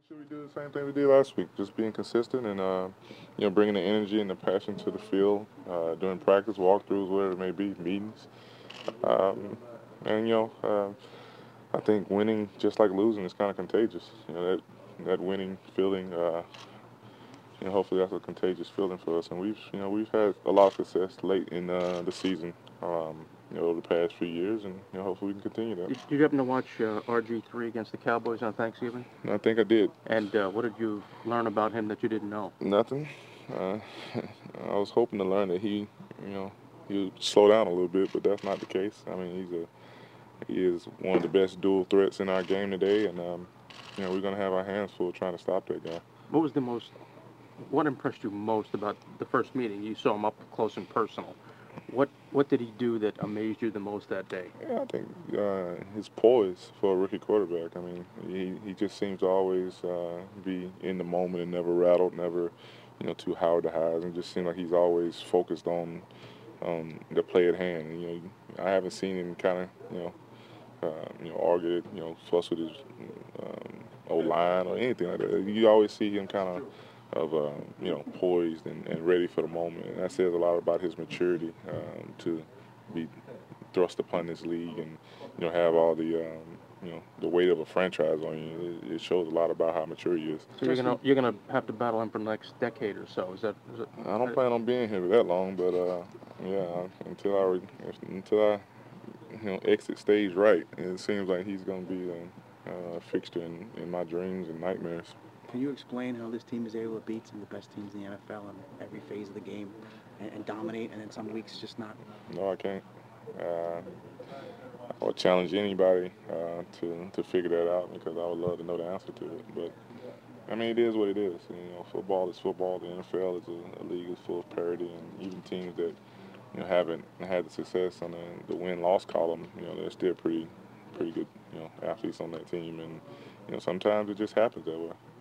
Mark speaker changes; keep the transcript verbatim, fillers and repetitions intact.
Speaker 1: Should we do the same thing we did last week? Just being consistent and uh, you know bringing the energy and the passion to the field uh, during practice, walkthroughs, whatever it may be, meetings. Um, and you know, uh, I think winning, just like losing, is kind of contagious. You know that that winning feeling. Uh, you know, hopefully that's a contagious feeling for us. And we've you know we've had a lot of success late in uh, the season. Um, you know, over the past few years, and you know, hopefully we can continue that.
Speaker 2: Did, did you happen to watch uh, R G three against the Cowboys on Thanksgiving?
Speaker 1: And I think I did.
Speaker 2: And uh, what did you learn about him that you didn't know?
Speaker 1: Nothing. Uh, I was hoping to learn that he, you know, he would slow down a little bit, but that's not the case. I mean, he's a he is one of the best dual threats in our game today, and um, you know, we're gonna have our hands full trying to stop that guy.
Speaker 2: What was the most, what impressed you most about the first meeting? You saw him up close and personal. What what did he do that amazed you the most that day?
Speaker 1: Yeah, I think uh, his poise for a rookie quarterback. I mean, he, he just seems to always uh, be in the moment and never rattled, never, you know, too hard to highs, and just seems like he's always focused on um, the play at hand. And, you know, I haven't seen him kind of, you know, uh, you know, argue, you know, fuss with his um, O line or anything like that. You always see him kind of of uh, you know poised and, and ready for the moment, and that says a lot about his maturity um, to be thrust upon this league and you know have all the um, you know the weight of a franchise on you. It, it shows a lot about how mature he is.
Speaker 2: So you're gonna you're gonna have to battle him for the next decade or so. Is that? Is it,
Speaker 1: I don't plan on being here for that long, but uh, yeah, until I until I you know exit stage right, it seems like he's going to be a, a fixture in, in my dreams and nightmares.
Speaker 3: Can you explain how this team is able to beat some of the best teams in the N F L in every phase of the game and, and dominate, and then some weeks just not?
Speaker 1: No, I can't. Uh, I would challenge anybody uh, to to figure that out because I would love to know the answer to it. But I mean, it is what it is. You know, football is football. The N F L is a, a league is full of parity, and even teams that you know haven't had the success on the, the win-loss column, you know, they're still pretty pretty good, you know, athletes on that team, and you know sometimes it just happens that way.